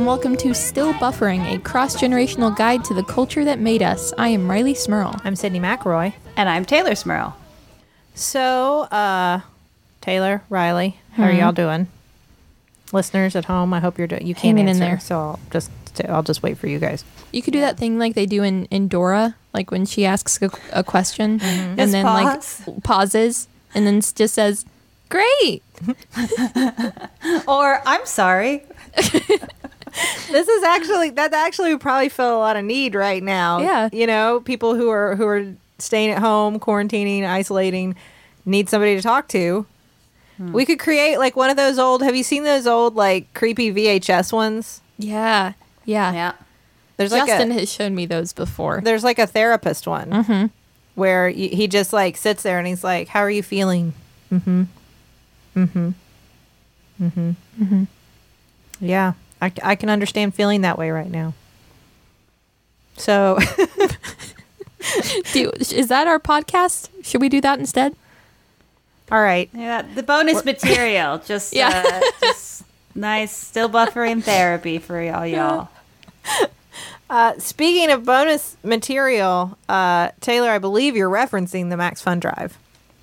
and welcome to Still Buffering, a cross-generational guide to the culture that made us. I am Riley Smurl. I'm Sydney McElroy. And I'm Taylor Smurl. So, Taylor, Riley, how are y'all doing? Listeners at home, I hope you're doing. You can't Hanging in answer, there. so I'll just wait for you guys. You could do that thing like they do in Dora, like when she asks a question and Just then pause. like pauses and then just says, "Great." Or, I'm sorry. That actually would probably fill a lot of need right now. Yeah. You know, people who are staying at home, quarantining, isolating, need somebody to talk to. We could create like one of those old, have you seen those old like creepy VHS ones? Yeah. Yeah. There's Justin has shown me those before. There's like a therapist one where he just like sits there and he's like, "How are you feeling?" Yeah, I can understand feeling that way right now. So, Is that our podcast? Should we do that instead? all right. Yeah, the bonus material. Just, Yeah. just nice, still buffering therapy for y'all. Speaking of bonus material, Taylor, I believe you're referencing the Max Fun Drive.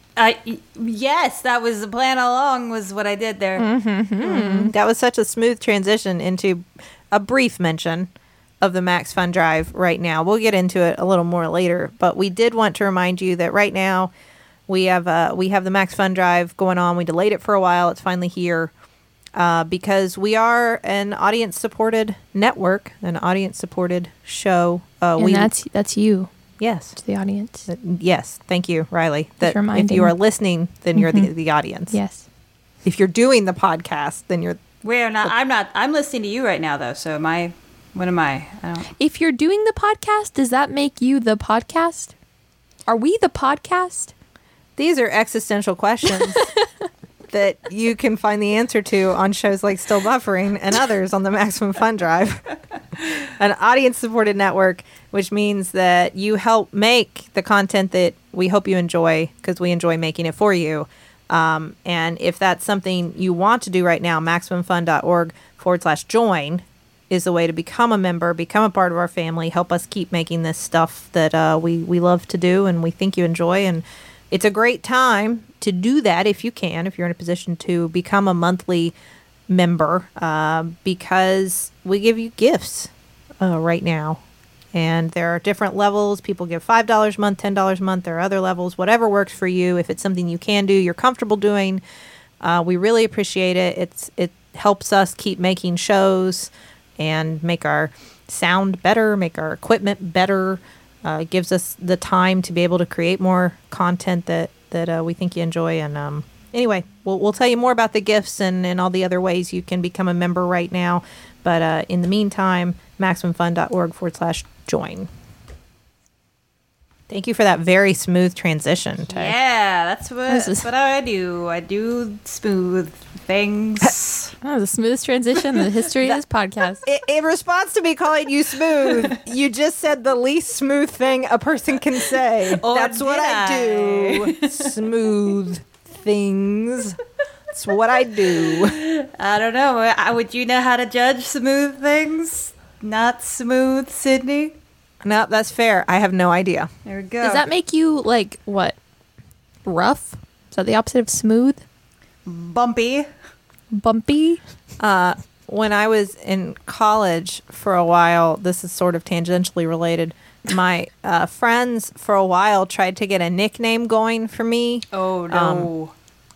Yes, that was the plan all along, was what I did there. That was such a smooth transition into a brief mention of the Max Fun Drive right now. We'll get into it a little more later, but we did want to remind you that right now we have the Max Fun Drive going on. We delayed it for a while. It's finally here because we are an audience-supported network, an audience-supported show. And that's you Yes. to the audience. Yes. Thank you, Riley. That if reminding. you are listening, then you're the audience. Yes. If you're doing the podcast, then you're... We're not. I'm not. I'm listening to you right now, though. So what am I? I don't. If you're doing the podcast, does that make you the podcast? Are we the podcast? These are existential questions that you can find the answer to on shows like Still Buffering and others on the Maximum Fun Drive. An audience-supported network, which means that you help make the content that we hope you enjoy because we enjoy making it for you. And if that's something you want to do right now, MaximumFun.org/join is the way to become a member, become a part of our family, help us keep making this stuff that we love to do and we think you enjoy. And it's a great time to do that if you can, if you're in a position to become a monthly member, because we give you gifts right now. And there are different levels. People give $5 a month, $10 a month. There are other levels, whatever works for you. If it's something you can do, you're comfortable doing, we really appreciate it. It helps us keep making shows and make our sound better, make our equipment better. It gives us the time to be able to create more content that we think you enjoy. And anyway, we'll tell you more about the gifts and all the other ways you can become a member right now. But in the meantime, MaximumFun.org/join. Thank you for that very smooth transition, Tay. Yeah, that's what I do. I do smooth things. That was the smoothest transition in the history of this podcast. In response to me calling you smooth, you just said the least smooth thing a person can say. Or That's what did I do. Smooth things. That's what I do. I don't know. Would you know how to judge smooth things? Not smooth, Sydney? No, that's fair. I have no idea. There we go. Does that make you, like, what? Rough? Is that the opposite of smooth? bumpy? Bumpy? When I was in college for a while, this is sort of tangentially related. My friends for a while tried to get a nickname going for me. Oh, no.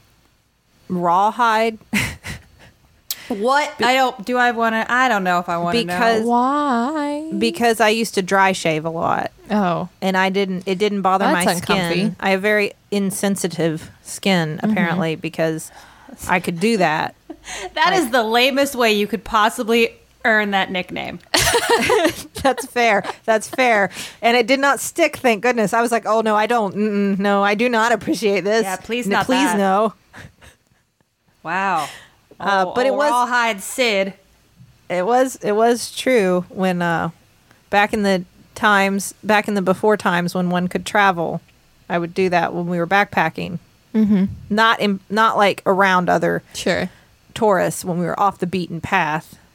Rawhide. What? I don't know if I want to know. Because Why? because I used to dry shave a lot, Oh. and it didn't bother That's my uncomfy. skin. I have very insensitive skin apparently because I could do that. That is the lamest way you could possibly earn that nickname. That's fair. That's fair. And it did not stick, thank goodness. I was like, oh no, I don't. No, I do not appreciate this. Yeah, please No, not please that. no. Wow. But it was Rawhide Sid. It was true when back in the before times when one could travel. I would do that when we were backpacking. Mm-hmm. Not like around other Sure. tourists when we were off the beaten path,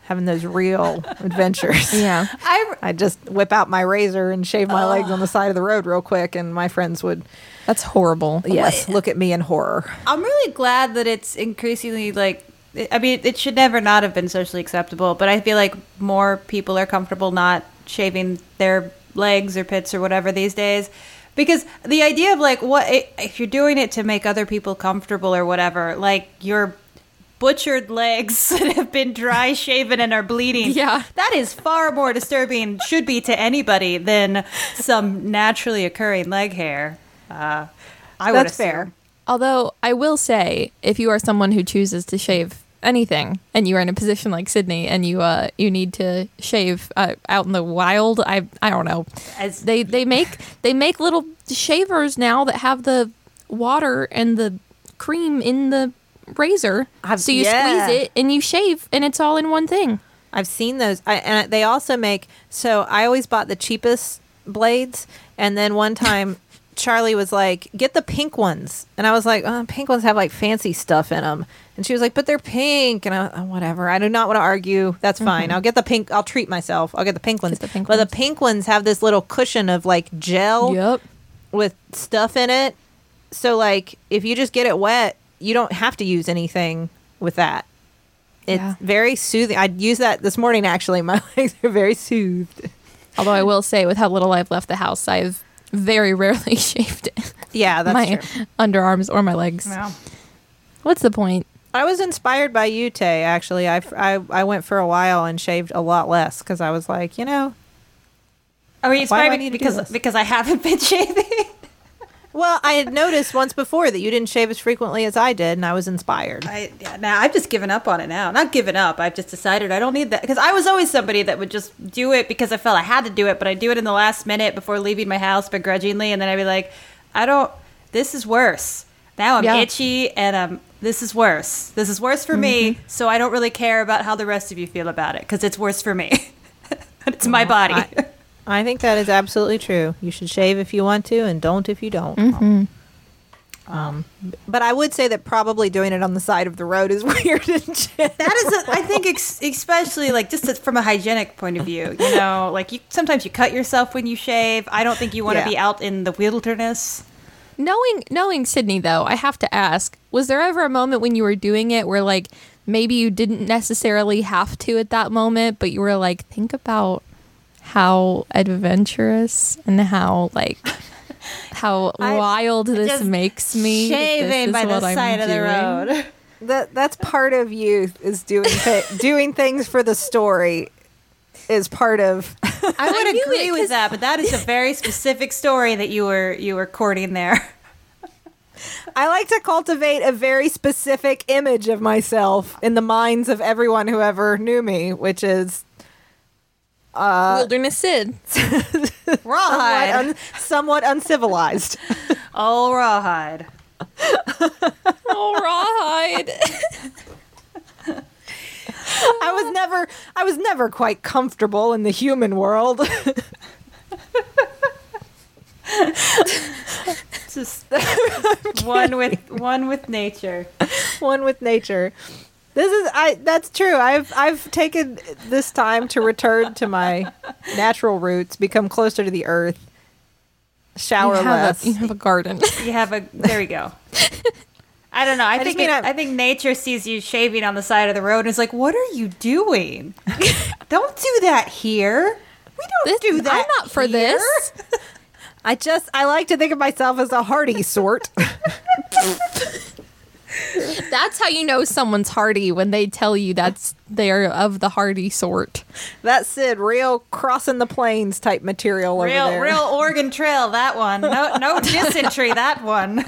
having those real adventures. Yeah. I just whip out my razor and shave my legs on the side of the road real quick, and my friends would, That's horrible. yes, look at me in horror. I'm really glad that it's increasingly like, I mean, it should never not have been socially acceptable, but I feel like more people are comfortable not shaving their legs or pits or whatever these days. Because the idea of like, what if you're doing it to make other people comfortable or whatever, like your butchered legs that have been dry shaven and are bleeding. Yeah. That is far more disturbing, should be to anybody, than some naturally occurring leg hair. I would That's assume. fair. Although I will say, if you are someone who chooses to shave anything, and you are in a position like Sydney, and you need to shave out in the wild, I don't know. As They make little shavers now that have the water and the cream in the razor, so you squeeze it and you shave, and it's all in one thing. I've seen those. And they also make, so I always bought the cheapest blades. And then one time Charlie was like, get the pink ones. And I was like, oh, pink ones have like fancy stuff in them. And she was like, but they're pink. And I, oh, whatever. I do not want to argue. That's fine. I'll get the pink. I'll treat myself. I'll get the pink ones. the pink but ones. the pink ones have this little cushion of like gel Yep. with stuff in it. So like if you just get it wet, you don't have to use anything with that. It's Yeah. very soothing. I used that this morning, actually. My legs are very soothed. Although I will say, with how little I've left the house, I've very rarely shaved Yeah, that's my true. underarms or my legs. Wow. What's the point? I was inspired by you, Tay, actually. I went for a while and shaved a lot less because I was like, Are you Why do I inspired need to do this? because I haven't been shaving? well, I had noticed once before that you didn't shave as frequently as I did, and I was inspired. Now I've just given up on it now. Not given up. I've just decided I don't need that, because I was always somebody that would just do it because I felt I had to do it, but I'd do it in the last minute before leaving my house begrudgingly, and then I'd be like, this is worse. Now I'm Yeah. itchy, and this is worse. This is worse for me, so I don't really care about how the rest of you feel about it, because it's worse for me. It's my body. I think that is absolutely true. You should shave if you want to and don't if you don't. But I would say that probably doing it on the side of the road is weird and shit. That is, I think, especially like just from a hygienic point of view, like sometimes you cut yourself when you shave. I don't think you want to Yeah. be out in the wilderness. Knowing Sydney, though, I have to ask, was there ever a moment when you were doing it where, like, maybe you didn't necessarily have to at that moment, but you were like, think about how adventurous and how, like, how wild this Just makes me. Shaving This is by the what I'm side of the doing. road. That's part of youth, is doing things for the story is part of. I would knew agree it, with 'cause- that, but that is a very specific story that you were courting there. I like to cultivate a very specific image of myself in the minds of everyone who ever knew me, which is Wilderness Sid. Rawhide. somewhat uncivilized. Oh, rawhide. Oh, rawhide. I was never quite comfortable in the human world. Just one with nature. One with nature. That's true. I've taken this time to return to my natural roots, become closer to the earth, shower less. You have a garden. You have there we go. I don't know. I just mean I think nature sees you shaving on the side of the road and is like, "What are you doing? Don't do that here. We don't do that. I'm not for here." this. I like to think of myself as a hardy sort. That's how you know someone's hardy, when they tell you they're of the hardy sort. That's Sid, real crossing the plains type material over there. Real Oregon Trail, that one. No dysentery, that one.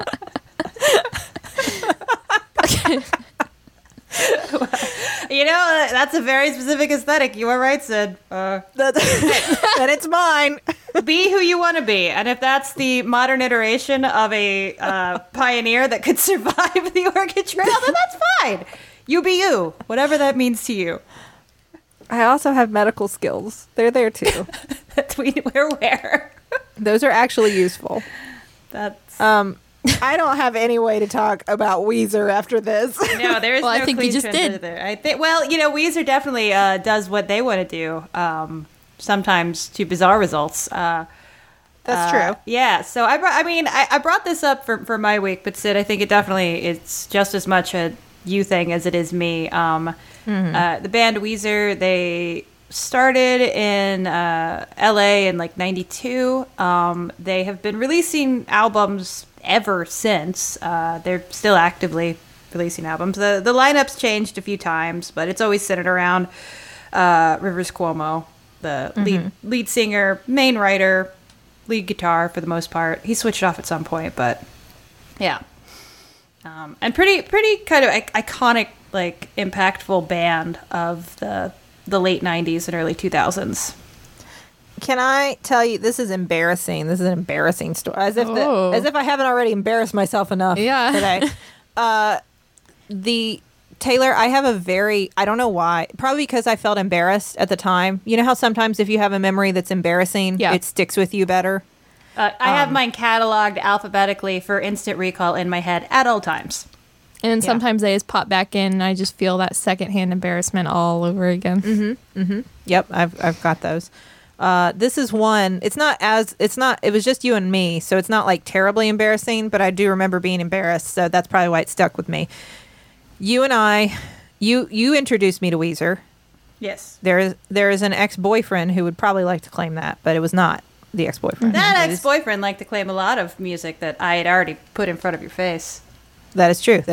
That's a very specific aesthetic. You are right, Sid. Then it's mine. Be who you want to be, and if that's the modern iteration of a pioneer that could survive the Oregon Trail, then that's fine. You be you, whatever that means to you. I also have medical skills. They're there too. We're aware. Those are actually useful. That's I don't have any way to talk about Weezer after this. No, there is Well, I no think you clean just transition did. there. I think. Well, Weezer definitely does what they want to do. Sometimes to bizarre results. That's true. Yeah. So I brought this up for my week, but Sid, I think it's just as much a you thing as it is me. The band Weezer, they started in LA in like 92. They have been releasing albums ever since. They're still actively releasing albums. The lineup's changed a few times, but it's always centered around Rivers Cuomo, the lead singer, main writer, lead guitar for the most part. He switched off at some point, but yeah. And pretty kind of iconic, like impactful band of the late 90s and early 2000s. Can I tell you, this is embarrassing. This is an embarrassing story. As if I haven't already embarrassed myself enough today. Taylor, I have I don't know why, probably because I felt embarrassed at the time. You know how sometimes if you have a memory that's embarrassing, it sticks with you better? I have mine cataloged alphabetically for instant recall in my head at all times. And then sometimes they just pop back in, and I just feel that secondhand embarrassment all over again. Yep, I've got those. This is one. It was just you and me, so it's not like terribly embarrassing, but I do remember being embarrassed, so that's probably why it stuck with me. You and I, you introduced me to Weezer. Yes. There is an ex-boyfriend who would probably like to claim that, but it was not the ex-boyfriend. That ex-boyfriend liked to claim a lot of music that I had already put in front of your face. That is true.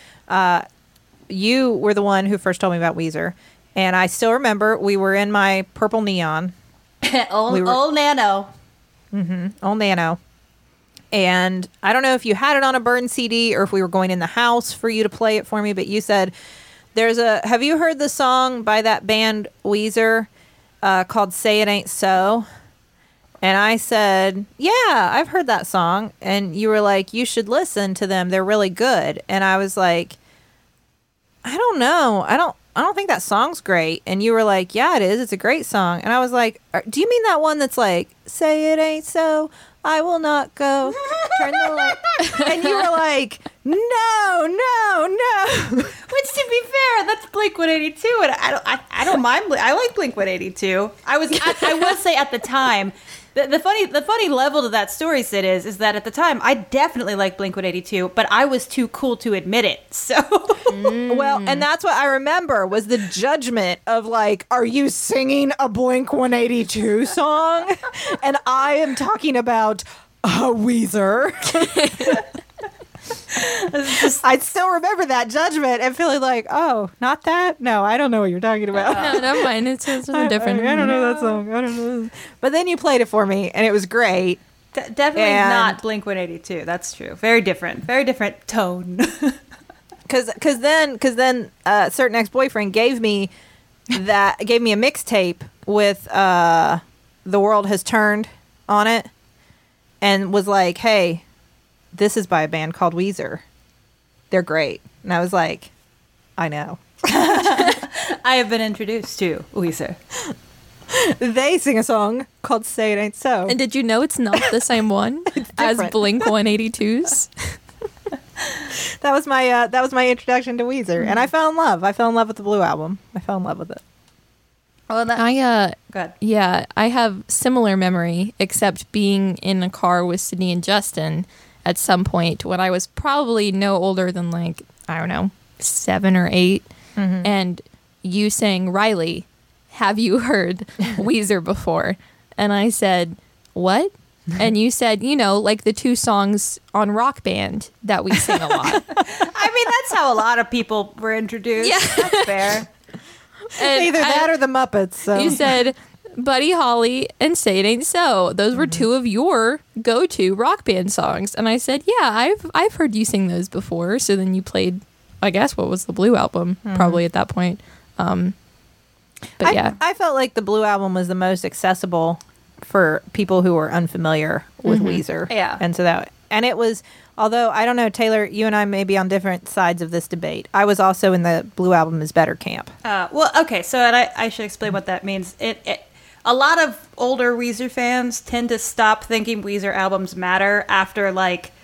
You were the one who first told me about Weezer, and I still remember we were in my purple neon. Old Nano. Old Nano. And I don't know if you had it on a burned CD or if we were going in the house for you to play it for me, but you said, have you heard the song by that band Weezer called Say It Ain't So? And I said, yeah, I've heard that song. And you were like, you should listen to them. They're really good. And I was like, I don't know. I don't think that song's great. And you were like, yeah, it is. It's a great song. And I was like, do you mean that one that's like, say it ain't so, I will not go, turn the light. And you were like, no. Which, to be fair, that's Blink-182, and I don't mind. I like Blink-182. I will say at the time, the funny level to that story, Sid, is that at the time I definitely liked Blink-182, but I was too cool to admit it. So well, and that's what I remember was the judgment of like, are you singing a Blink-182 song? And I am talking about Weezer. I still remember that judgment and feeling like, oh, not that? No, I don't know what you're talking about. No, never mind. It's something different. I don't know that song. I don't know. But then you played it for me, and it was great. Definitely not Blink-182. That's true. Very different tone. Because then a certain ex-boyfriend gave me a mixtape with The World Has Turned on it, and was like, hey, this is by a band called Weezer. They're great. And I was like, I know. I have been introduced to Weezer. They sing a song called Say It Ain't So. And did you know it's not the same one as Blink-182's? That was my introduction to Weezer, and I fell in love. I fell in love with the Blue Album. I fell in love with it. Well, Go ahead. Yeah, I have similar memory, except being in a car with Sydney and Justin at some point when I was probably no older than, like, I don't know, 7 or 8, and you saying, Riley, have you heard Weezer before? And I said, what? And you said, like the 2 songs on Rock Band that we sing a lot. I mean, that's how a lot of people were introduced. Yeah. That's fair. And either that or the Muppets. So. You said Buddy Holly and Say It Ain't So. Those were 2 of your go-to Rock Band songs. And I said, yeah, I've heard you sing those before. So then you played, I guess, what was the Blue Album, probably at that point. But yeah. I felt like the Blue Album was the most accessible for people who were unfamiliar with Weezer. Yeah. And it was, although, I don't know, Taylor, you and I may be on different sides of this debate. I was also in the Blue Album is Better camp. Well, okay, so I should explain what that means. A lot of older Weezer fans tend to stop thinking Weezer albums matter after, like,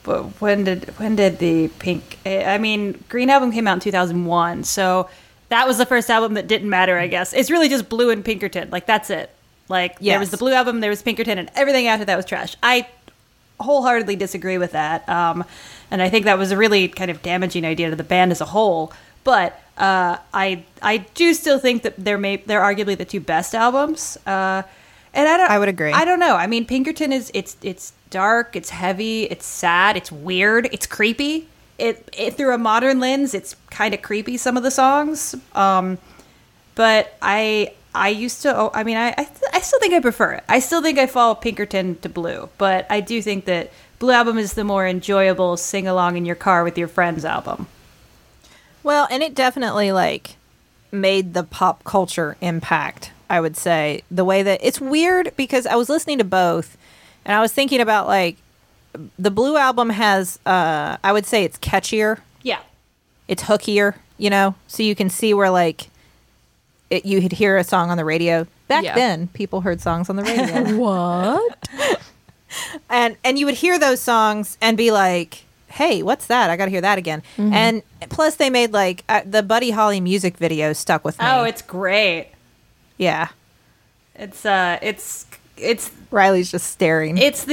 but when did the Pink? I mean, Green Album came out in 2001, so that was the first album that didn't matter. I guess it's really just Blue and Pinkerton. Like that's it. Like there was the Blue Album, there was Pinkerton, and everything after that was trash. I wholeheartedly disagree with that, and I think that was a really kind of damaging idea to the band as a whole. But I do still think that they're arguably the two best albums. And I would agree. I don't know. I mean, Pinkerton it's dark, it's heavy, it's sad, it's weird, it's creepy. It through a modern lens, it's kind of creepy, some of the songs. But I used to. I mean, I still think I prefer it. I still think I fall Pinkerton to Blue, but I do think that Blue Album is the more enjoyable sing along in your car with your friends album. Well, and it definitely like made the pop culture impact. I would say the way that it's weird because I was listening to both, and I was thinking about like the Blue Album has. I would say it's catchier. Yeah, it's hookier. You know, so you can see where like you could hear a song on the radio. Back then, people heard songs on the radio. What? and you would hear those songs and be like, hey, what's that? I got to hear that again. Mm-hmm. And plus they made like the Buddy Holly music video stuck with me. Oh, it's great. Yeah. It's Riley's just staring. It's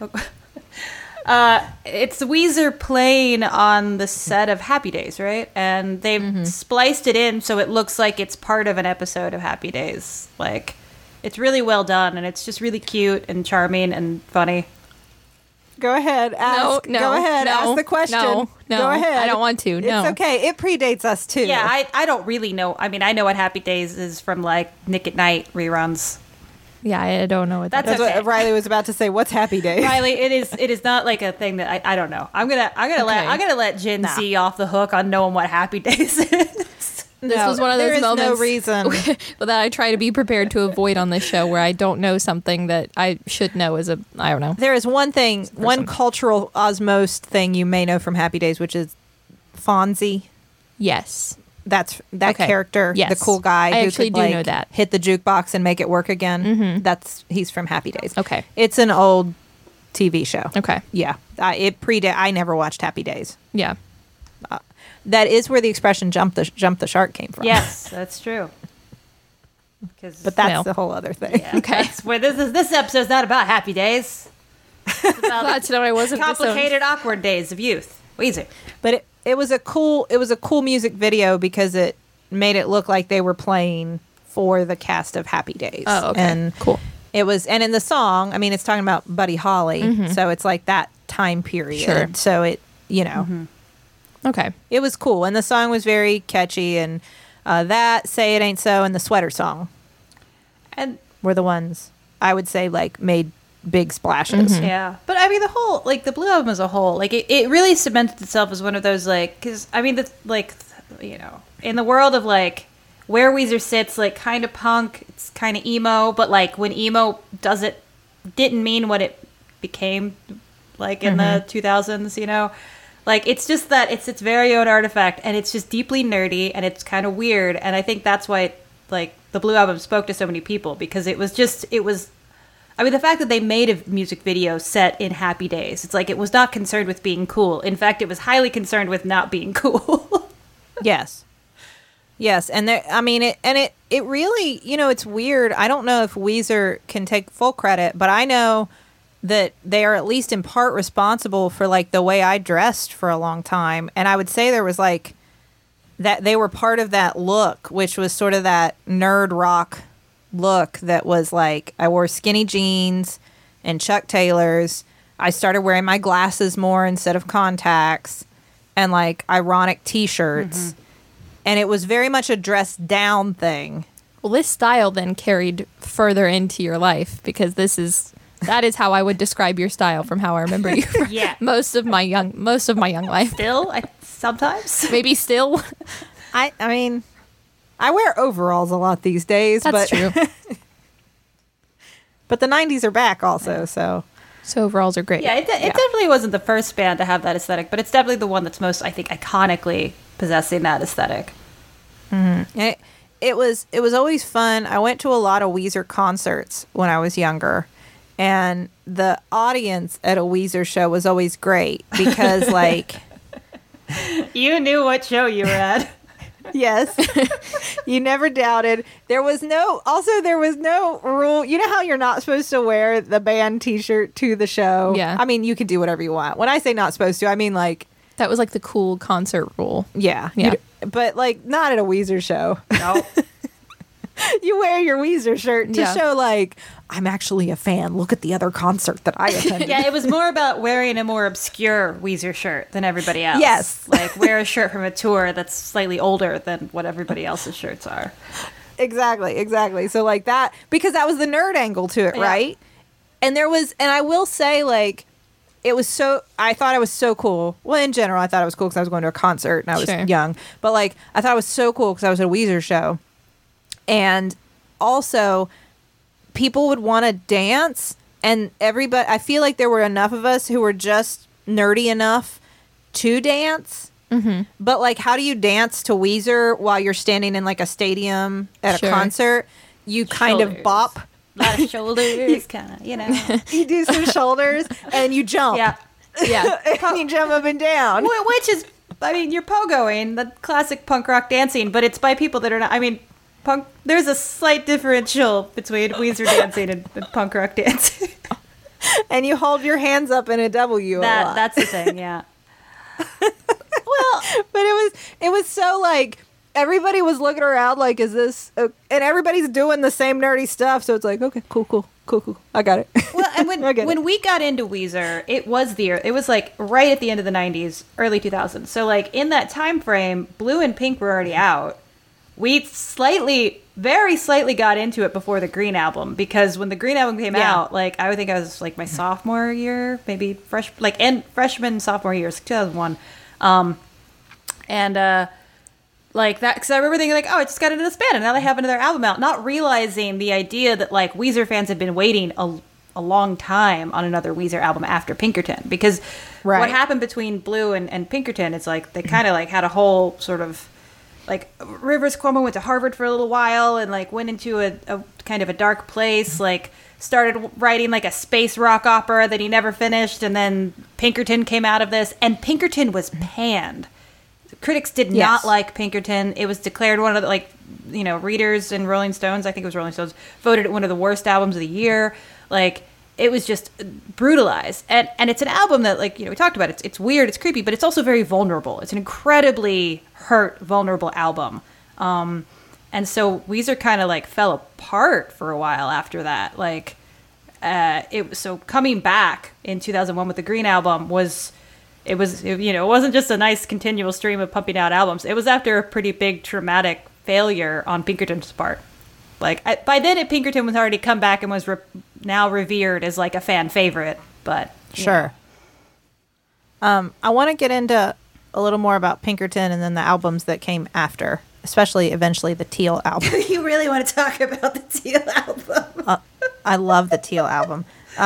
it's Weezer playing on the set of Happy Days, right? And they've spliced it in so it looks like it's part of an episode of Happy Days. Like, it's really well done, and it's just really cute and charming and funny. Go ahead. Ask. Go ahead. Ask the question. No. Go ahead. I don't want to. No. It's okay. It predates us, too. Yeah, I don't really know. I mean, I know what Happy Days is from, like, Nick at Night reruns. Yeah, I don't know what that's okay. What Riley was about to say. What's Happy Days? Riley, it is not like a thing that I don't know. I'm gonna let Gen Z off the hook on knowing what Happy Days is. This was one of those moments. No reason. But that I try to be prepared to avoid on this show where I don't know something that I should know I don't know. There is one thing, one cultural osmose thing you may know from Happy Days, which is Fonzie. Yes. That's that character, the cool guy I who actually could know that. hit the jukebox and make it work again. Mm-hmm. He's from Happy Days. Okay. It's an old TV show. Okay. Yeah. I never watched Happy Days. Yeah. That is where the expression jump the shark came from. Yes, that's true. But that's a whole other thing. Yeah, okay. That's where this episode's not about Happy Days. It's about that's what I wasn't complicated, awkward days of youth. Weezer. But it was a cool music video because it made it look like they were playing for the cast of Happy Days. Oh, okay. And cool. It was, and in the song, I mean, it's talking about Buddy Holly, so it's like that time period. Sure. So it, you know, okay, it was cool, and the song was very catchy, and that "Say It Ain't So" and the Sweater Song, and were the ones I would say like made big splashes. Yeah, but I mean the whole like the Blue Album as a whole, like it really cemented itself as one of those like because I mean you know in the world of like where Weezer sits, like kind of punk, it's kind of emo, but like when emo didn't mean what it became like in the 2000s, you know, like it's just that it's its very own artifact, and it's just deeply nerdy, and it's kind of weird, and I think that's why like the Blue Album spoke to so many people because it was. I mean, the fact that they made a music video set in Happy Days, it's like it was not concerned with being cool. In fact, it was highly concerned with not being cool. Yes. And it really, you know, it's weird. I don't know if Weezer can take full credit, but I know that they are at least in part responsible for like the way I dressed for a long time. And I would say there was like that they were part of that look, which was sort of that nerd rock look that was like I wore skinny jeans and Chuck Taylors. I started wearing my glasses more instead of contacts and like ironic t-shirts. And it was very much a dressed down thing. Well, this style then carried further into your life because that is how I would describe your style from how I remember you. Yeah. most of my young life. Still, sometimes. Maybe still. I mean, I wear overalls a lot these days. That's true. But the 90s are back also, so overalls are great. Yeah, it definitely wasn't the first band to have that aesthetic, but it's definitely the one that's most, I think, iconically possessing that aesthetic. Mm-hmm. It was always fun. I went to a lot of Weezer concerts when I was younger, And the audience at a Weezer show was always great because, like, You knew what show you were at. yes, you never doubted. There was no rule. You know how you're not supposed to wear the band T-shirt to the show? Yeah. I mean, you can do whatever you want. When I say not supposed to, I mean, like, That was like the cool concert rule. yeah. Yeah. But, like, not at a Weezer show. No. You wear your Weezer shirt to Yeah. show, like, I'm actually a fan. Look at the other concert that I attended. Yeah, it was more about wearing a more obscure Weezer shirt than everybody else. Yes. Like, wear a shirt from a tour that's slightly older than what everybody else's shirts are. Exactly. So, like, that, because that was the nerd angle to it, Yeah. right? And I will say, like, I thought it was so cool. Well, in general, I thought it was cool because I was going to a concert and I was Sure. young. But, like, I thought it was so cool because I was at a Weezer show. And also, people would want to dance. And everybody, I feel like there were enough of us who were just nerdy enough to dance. Mm-hmm. But, like, how do you dance to Weezer while you're standing in, like, a stadium at Sure. a concert? You kind of Shoulders. bop. A lot of shoulders, kind of, you know. You do some shoulders and you jump. Yeah. Yeah. And you jump up and down. Which is, I mean, you're pogoing, the classic punk rock dancing, but it's by people that are not, I mean, punk, there's a slight differential between Weezer dancing and punk rock dancing. And you hold your hands up in a W a lot. That's the thing, yeah. Well, but it was so, like, everybody was looking around like, is this and everybody's doing the same nerdy stuff, so it's like, okay, cool. I got it. Well, and I get when it. we got into Weezer, it was like right at the end of the 90s, early 2000s. So like in that time frame, Blue and Pink were already out. We very slightly got into it before the Green album, because when the Green album came Yeah. out, like I would think I was like my sophomore year, maybe freshman sophomore year, 2001. Like that, because I remember thinking like, oh, I just got into this band and now they have another album out, not realizing the idea that like Weezer fans had been waiting a long time on another Weezer album after Pinkerton, because Right. what happened between Blue and Pinkerton, it's like they kind of like had a whole sort of like Rivers Cuomo went to Harvard for a little while and like went into a kind of a dark place, like started writing like a space rock opera that he never finished, and then Pinkerton came out of this, and Pinkerton was panned. Critics did Yes. not like Pinkerton. It was declared one of the, like, you know, readers and Rolling Stones, I think it was Rolling Stones, voted it one of the worst albums of the year. Like, it was just brutalized. And it's an album that, like, you know, we talked about it. It's weird, it's creepy, but it's also very vulnerable. It's an incredibly hurt, vulnerable album. And so Weezer kind of, like, fell apart for a while after that. Like, so coming back in 2001 with the Green album was... It wasn't just a nice continual stream of pumping out albums. It was after a pretty big traumatic failure on Pinkerton's part. Like, by then, Pinkerton was already come back and was now revered as like a fan favorite. But you know. Sure. I want to get into a little more about Pinkerton and then the albums that came after, especially eventually the Teal album. You really want to talk about the Teal album? I love the Teal album.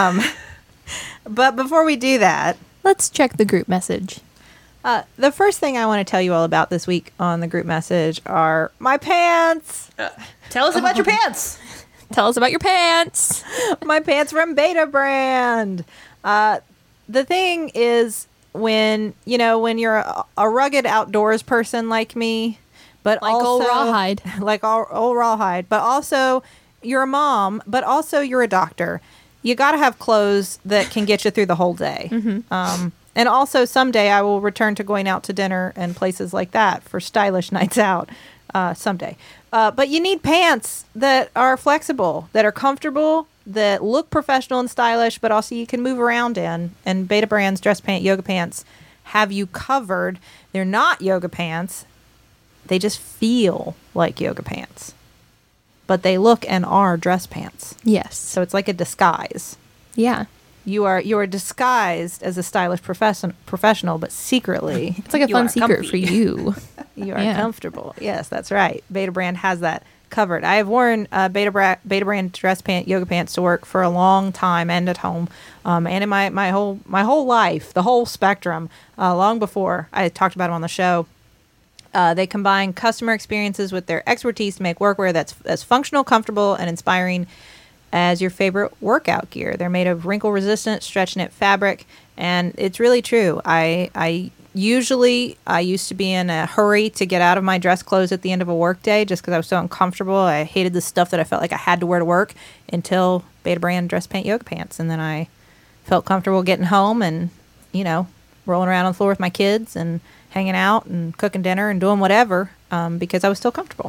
But before we do that, Let's check the group message. the first thing I want to tell you all about this week on the group message are my pants. Tell us about your pants. Tell us about your pants. My pants from Beta Brand. The thing is, when you're a rugged outdoors person like me, but Like also old Rawhide. like old Rawhide, but also you're a mom, but also you're a doctor. You got to have clothes that can get you through the whole day. And also someday I will return to going out to dinner and places like that for stylish nights out someday. But you need pants that are flexible, that are comfortable, that look professional and stylish, but also you can move around in. And Beta Brand's dress pant, yoga pants have you covered. They're not yoga pants. They just feel like yoga pants. But they look and are dress pants. Yes. So it's like a disguise. Yeah. You are disguised as a stylish professional, but secretly It's like a You fun are secret comfy. for you. you are Yeah. comfortable. Yes, that's right. Beta Brand has that covered. I have worn Beta Brand dress pant, yoga pants to work for a long time and at home, and in my whole life, the whole spectrum. Long before I talked about them on the show. They combine customer experiences with their expertise to make workwear that's functional, comfortable, and inspiring. as your favorite workout gear. They're made of wrinkle-resistant, stretch-knit fabric, and it's really true. I used to be in a hurry to get out of my dress clothes at the end of a work day just because I was so uncomfortable. I hated the stuff that I felt like I had to wear to work until Beta Brand dress pant yoga pants. And then I felt comfortable getting home and, rolling around on the floor with my kids and hanging out and cooking dinner and doing whatever because I was still comfortable.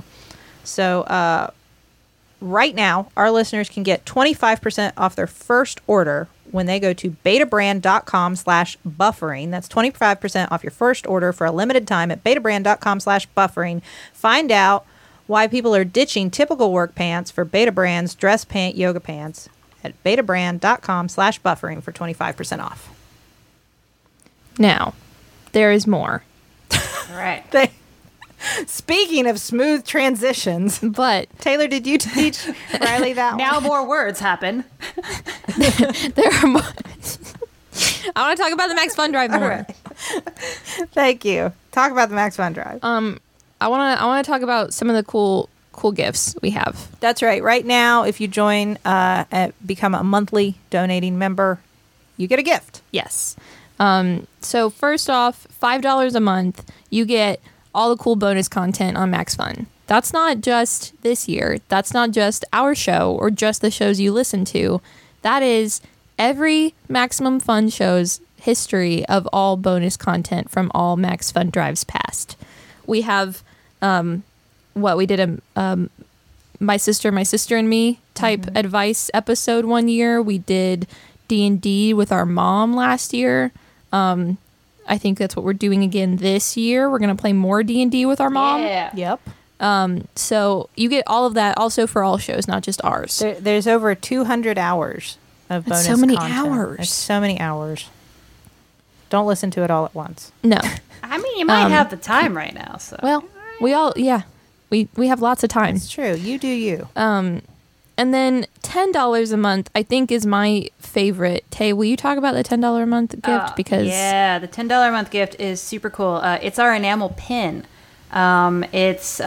So right now, our listeners can get 25% off their first order when they go to betabrand.com/buffering. That's 25% off your first order for a limited time at betabrand.com/buffering. Find out why people are ditching typical work pants for Beta Brand's dress pant yoga pants at betabrand.com/buffering for 25% off. Now, there is more. All right. Speaking of smooth transitions, But Taylor, did you teach Riley that Now one? more words happen. there are more. I want to talk about the Max Fun Drive more. Thank you. Talk about the Max Fun Drive. I want to talk about some of the cool gifts we have. That's right. Right now, if you join, become a monthly donating member, you get a gift. Yes. So first off, $5 a month, you get all the cool bonus content on Max Fun. That's not just this year. That's not just our show or just the shows you listen to. That is every Maximum Fun show's history of all bonus content from all Max Fun Drives past. We have we did a my sister and me type advice episode one year. We did D&D with our mom last year. I think that's what we're doing again this year. We're going to play more D&D with our mom. Yeah. Yep. So you get all of that also for all shows, not just ours. There's over 200 hours of bonus so many content. hours. That's so many hours. Don't listen to it all at once. No. I mean, you might have the time right now. So Well, we have lots of time. It's true. You do you. And then $10 a month, I think, is my favorite. Tay, will you talk about the $10 a month gift? Because yeah, the $10 a month gift is super cool. It's our enamel pin. It's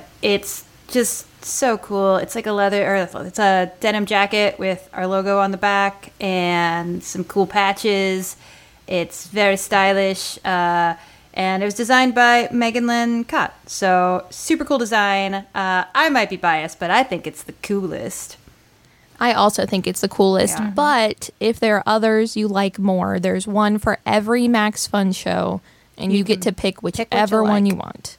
just so cool. It's like it's a denim jacket with our logo on the back and some cool patches. It's very stylish. And it was designed by Megan Lynn Cott. So super cool design. I might be biased, but I think it's the coolest. I also think it's the coolest. Yeah. But if there are others you like more, there's one for every Max Fun show, and you get to pick whichever one you want.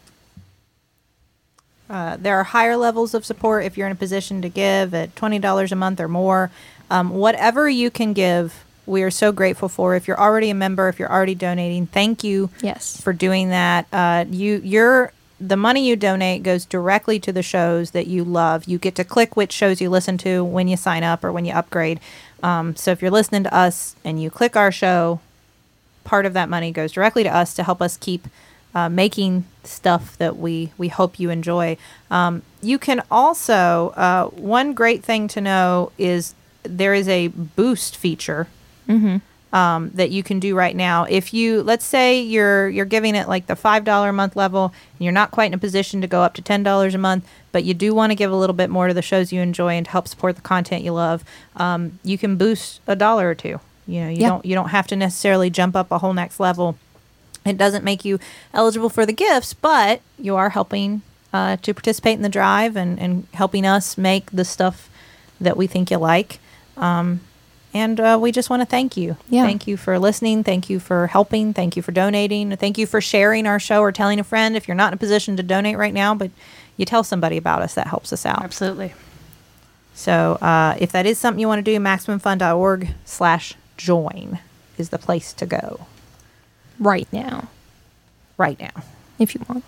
There are higher levels of support if you're in a position to give at $20 a month or more. Whatever you can give, we are so grateful for. If you're already a member, if you're already donating, thank you Yes. for doing that. The money you donate goes directly to the shows that you love. You get to click which shows you listen to when you sign up or when you upgrade. So if you're listening to us and you click our show, part of that money goes directly to us to help us keep making stuff that we hope you enjoy. You can also, one great thing to know is there is a boost feature that you can do right now. If you, let's say you're giving it like the $5 a month level, and you're not quite in a position to go up to $10 a month, but you do want to give a little bit more to the shows you enjoy and to help support the content you love, you can boost $1 or $2. You don't have to necessarily jump up a whole next level. It doesn't make you eligible for the gifts, but you are helping to participate in the drive and helping us make the stuff that we think you like. And we just want to thank you. Yeah. Thank you for listening. Thank you for helping. Thank you for donating. Thank you for sharing our show or telling a friend. If you're not in a position to donate right now, but you tell somebody about us, that helps us out. Absolutely. So if that is something you want to do, MaximumFun.org/join is the place to go Right now, right now. if you want.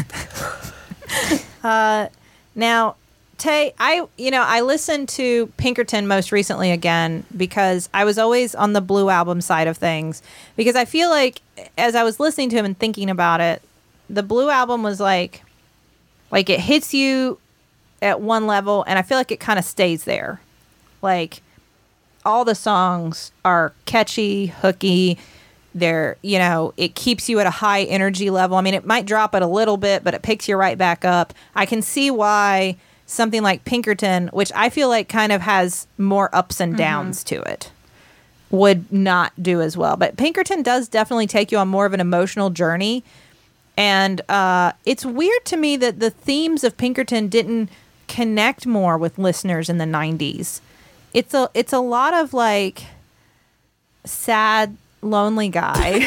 Now, Tay, I listened to Pinkerton most recently again because I was always on the Blue Album side of things, because I feel like as I was listening to him and thinking about it, the Blue Album was like it hits you at one level, and I feel like it kind of stays there. Like all the songs are catchy, hooky. They're, it keeps you at a high energy level. I mean, it might drop it a little bit, but it picks you right back up. I can see why something like Pinkerton, which I feel like kind of has more ups and downs to it, would not do as well. But Pinkerton does definitely take you on more of an emotional journey. And it's weird to me that the themes of Pinkerton didn't connect more with listeners in the 90s. It's a lot of like sad, lonely guy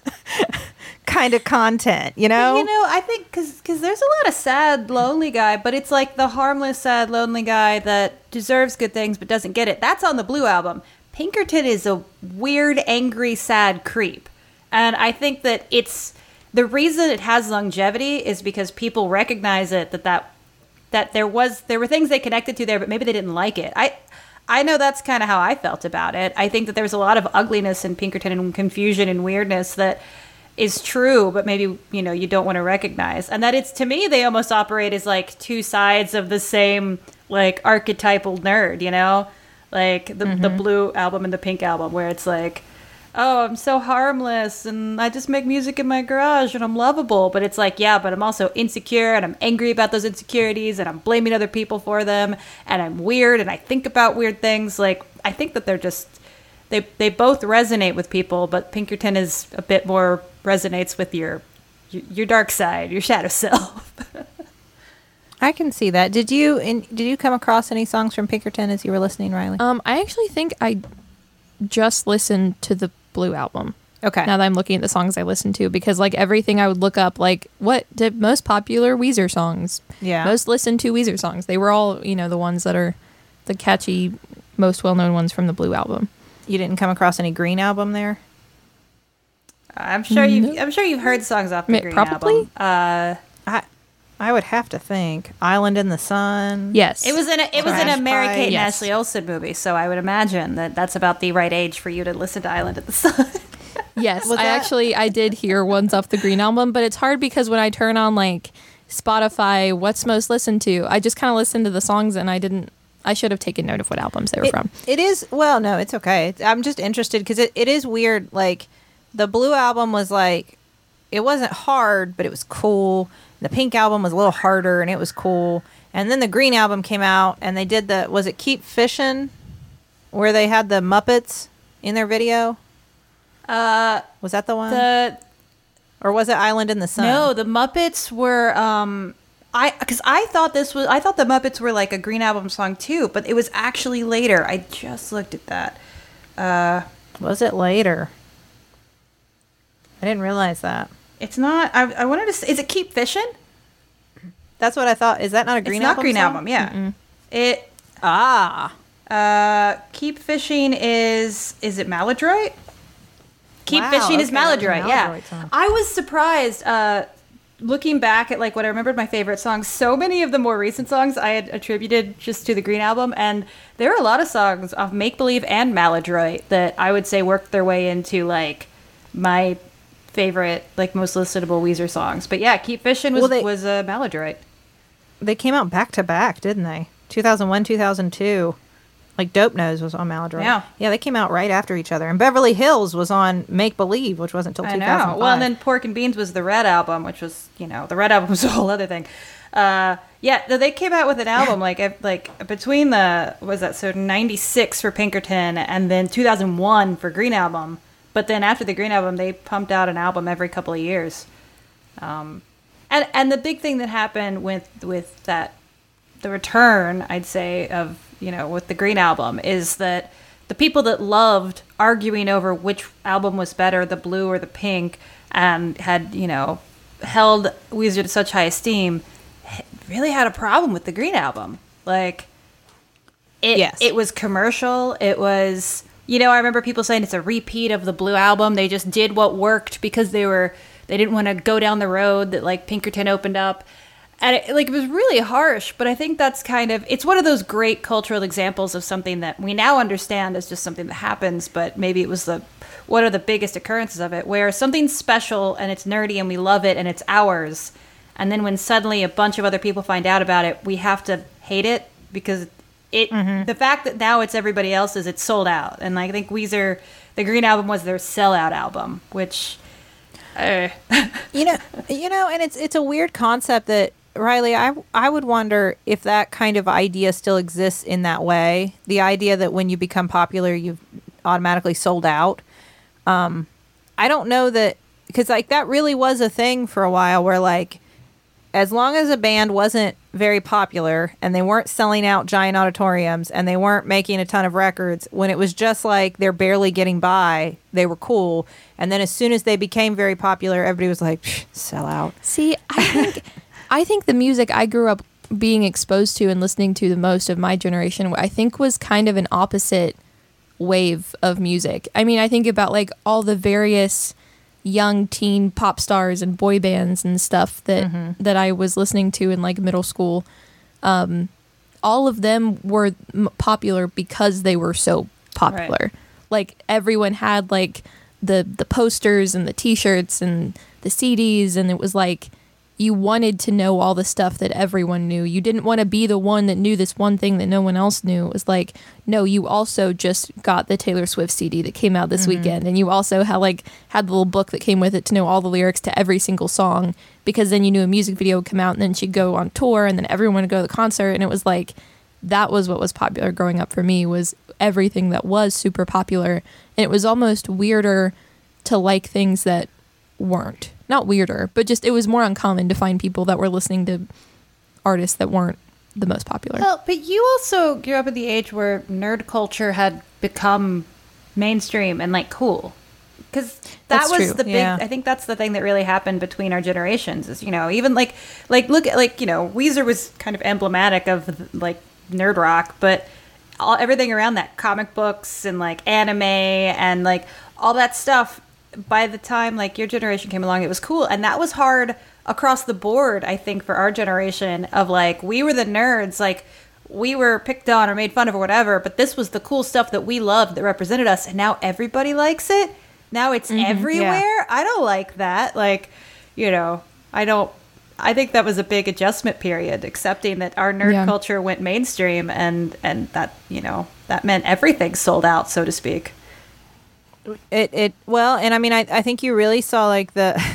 kind of content, you know? You know, I think because there's a lot of sad, lonely guy, but it's like the harmless, sad, lonely guy that deserves good things but doesn't get it. That's on the Blue Album. Pinkerton is a weird, angry, sad creep. And I think that it's the reason it has longevity is because people recognize it that there were things they connected to there, but maybe they didn't like it. I know that's kind of how I felt about it. I think that there was a lot of ugliness in Pinkerton and confusion and weirdness that is true, but maybe, you know, you don't want to recognize. And that it's, to me, they almost operate as like two sides of the same like archetypal nerd, you know? Like the Blue Album and the Pink Album, where it's like, oh, I'm so harmless and I just make music in my garage and I'm lovable. But it's like, yeah, but I'm also insecure and I'm angry about those insecurities and I'm blaming other people for them and I'm weird and I think about weird things. Like, I think that they're just, they both resonate with people, but Pinkerton is a bit more resonates with your dark side, your shadow self. I can see that. Did you come across any songs from Pinkerton as you were listening, Riley? I actually think I just listened to the Blue Album. Okay. Now that I'm looking at the songs I listened to, because like everything I would look up, like what did most popular Weezer songs? Yeah. Most listened to Weezer songs. They were all, you know, the ones that are the catchy, most well-known ones from the Blue Album. You didn't come across any Green Album there? I'm sure you've heard songs off the Green Probably. Album. I would have to think. Island in the Sun. Yes. It was in a Mary Pie. Kate and Yes. Ashley Olsen movie, so I would imagine that that's about the right age for you to listen to Island in the Sun. Yes, Was I did hear ones off the Green Album, but it's hard because when I turn on like Spotify, what's most listened to, I just kind of listen to the songs and I should have taken note of what albums they were from. It is, well, no, it's okay. I'm just interested because it is weird. Like, the Blue Album was like, it wasn't hard, but it was cool. The Pink Album was a little harder and it was cool. And then the Green Album came out and they did was it Keep Fishing? Where they had the Muppets in their video? Was that the one? Or was it Island in the Sun? No, the Muppets were I thought the Muppets were like a Green Album song too, but it was actually later. I just looked at that. Was it later? I didn't realize that. It's not. I wanted to say, is it Keep Fishing? That's what I thought. Is that not a Green Album? It's not Green song? Album. Yeah. Keep Fishing is it Maladroit? Keep Wow, Fishing is okay, that was a Maladroit. Yeah. Maladroit song. I was surprised. Looking back at like what I remembered my favorite songs, so many of the more recent songs I had attributed just to the Green Album, and there are a lot of songs off Make Believe and Maladroit that I would say worked their way into like my favorite, like most listenable Weezer songs. But yeah, Keep Fishing was Maladroit. They came out back to back, didn't they? 2001, 2002. Like Dope Nose was on Maladroit. Yeah. Yeah, they came out right after each other. And Beverly Hills was on Make Believe, which wasn't until I 2005. know. Well, and then Pork and Beans was the Red Album, which was, you know, the Red Album was a whole other thing. Yeah, they came out with an album like between so 96 for Pinkerton and then 2001 for Green Album. But then after the Green Album, they pumped out an album every couple of years. And the big thing that happened with that, the return, I'd say, of, you know, with the Green Album is that the people that loved arguing over which album was better, the blue or the pink, and had, you know, held Weezer to such high esteem, really had a problem with the Green Album. Like, it was commercial. It was, you know, I remember people saying it's a repeat of the Blue Album. They just did what worked because they didn't want to go down the road that like Pinkerton opened up. And it was really harsh, but I think that's it's one of those great cultural examples of something that we now understand as just something that happens, but maybe it was what are the biggest occurrences of it, where something's special and it's nerdy and we love it and it's ours. And then when suddenly a bunch of other people find out about it, we have to hate it because the fact that now it's everybody else's, it's sold out. And I think Weezer, the Green Album was their sellout album, which... you know, and it's a weird concept that Riley, I would wonder if that kind of idea still exists in that way. The idea that when you become popular, you've automatically sold out. I don't know that, because like that really was a thing for a while where like, as long as a band wasn't very popular and they weren't selling out giant auditoriums and they weren't making a ton of records, when it was just like they're barely getting by, they were cool. And then as soon as they became very popular, everybody was like, sell out. See, I think the music I grew up being exposed to and listening to the most of my generation, I think was kind of an opposite wave of music. I mean, I think about like all the various young teen pop stars and boy bands and stuff that I was listening to in like middle school. All of them were popular because they were so popular. Right. Like everyone had like the posters and the t-shirts and the CDs, and it was like you wanted to know all the stuff that everyone knew. You didn't want to be the one that knew this one thing that no one else knew. It was like, no, you also just got the Taylor Swift CD that came out this weekend, and you also had the little book that came with it to know all the lyrics to every single song, because then you knew a music video would come out, and then she'd go on tour, and then everyone would go to the concert, and it was like, that was what was popular growing up for me, was everything that was super popular, and it was almost weirder to like things that weren't. Not weirder, but just it was more uncommon to find people that were listening to artists that weren't the most popular. Well, but you also grew up at the age where nerd culture had become mainstream and like cool. Because that was the big, I think that's the thing that really happened between our generations is, you know, even like look at like, you know, Weezer was kind of emblematic of like nerd rock, but everything around that, comic books and like anime and like all that stuff, by the time like your generation came along, it was cool. And that was hard across the board, I think, for our generation of like, we were the nerds, like we were picked on or made fun of or whatever, but this was the cool stuff that we loved that represented us. And now everybody likes it. Now it's everywhere. Yeah. I don't like that. Like, you know, I think that was a big adjustment period, accepting that our nerd culture went mainstream and that, you know, that meant everything sold out, so to speak. Well, and I mean, I think you really saw like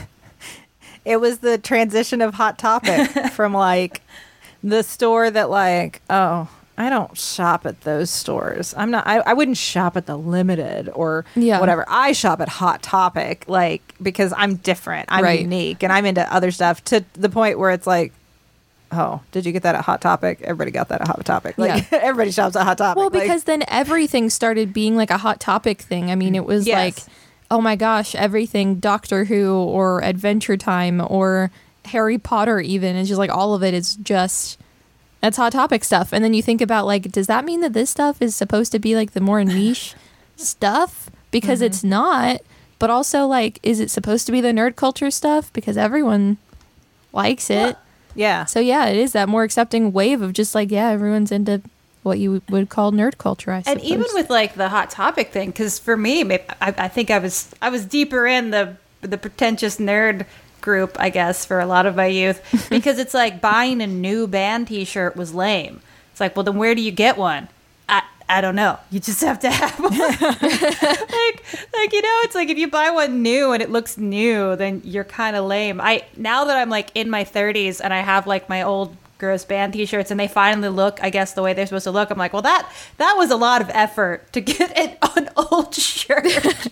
it was the transition of Hot Topic from like the store that like, oh, I don't shop at those stores. I wouldn't shop at the Limited or whatever. I shop at Hot Topic, like, because I'm different. I'm unique and I'm into other stuff, to the point where it's like, oh, did you get that at Hot Topic? Everybody got that at Hot Topic. Like, everybody shops at Hot Topic. Well, because then everything started being like a Hot Topic thing. I mean, it was like, oh my gosh, everything Doctor Who or Adventure Time or Harry Potter even. It's just like all of it is just, that's Hot Topic stuff. And then you think about like, does that mean that this stuff is supposed to be like the more niche stuff? Because it's not. But also like, is it supposed to be the nerd culture stuff? Because everyone likes it. Well, yeah. So yeah, it is that more accepting wave of just like, everyone's into what you would call nerd culture, I suppose. And even with like the Hot Topic thing, because for me, I think I was deeper in the pretentious nerd group, I guess, for a lot of my youth, because it's like buying a new band t-shirt was lame. It's like, well, then where do you get one? I don't know. You just have to have one. like, you know, it's like if you buy one new and it looks new, then you're kind of lame. Now that I'm like in my 30s and I have like my old gross band t-shirts and they finally look, I guess, the way they're supposed to look, I'm like, well, that was a lot of effort to get an old shirt.